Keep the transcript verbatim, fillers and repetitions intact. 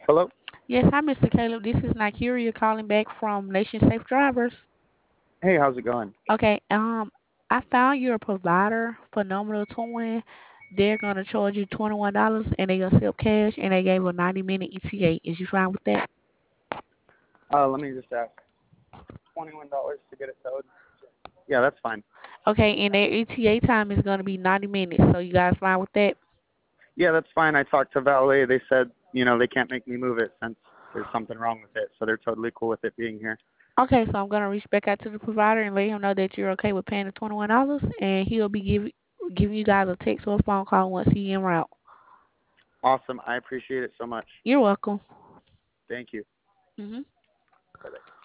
Hello? Yes, hi, Mister Caleb. This is Nigeria calling back from Nation Safe Drivers. Hey, how's it going? Okay, um, I found your provider, Phenomenal Twin. They're gonna charge you twenty one dollars, and they accept cash, and they gave a ninety minute E T A. Is you fine with that? Uh, let me just ask. twenty-one dollars to get it towed? Yeah, that's fine. Okay, and their E T A time is gonna be ninety minutes. So you guys fine with that? Yeah, that's fine. I talked to valet. They said, you know, they can't make me move it since there's something wrong with it. So they're totally cool with it being here. Okay, so I'm gonna reach back out to the provider and let him know that you're okay with paying the twenty one dollars, and he'll be giving giving you guys a text or a phone call once he's en route. Awesome. I appreciate it so much. You're welcome. Thank you. Mhm. Bye-bye.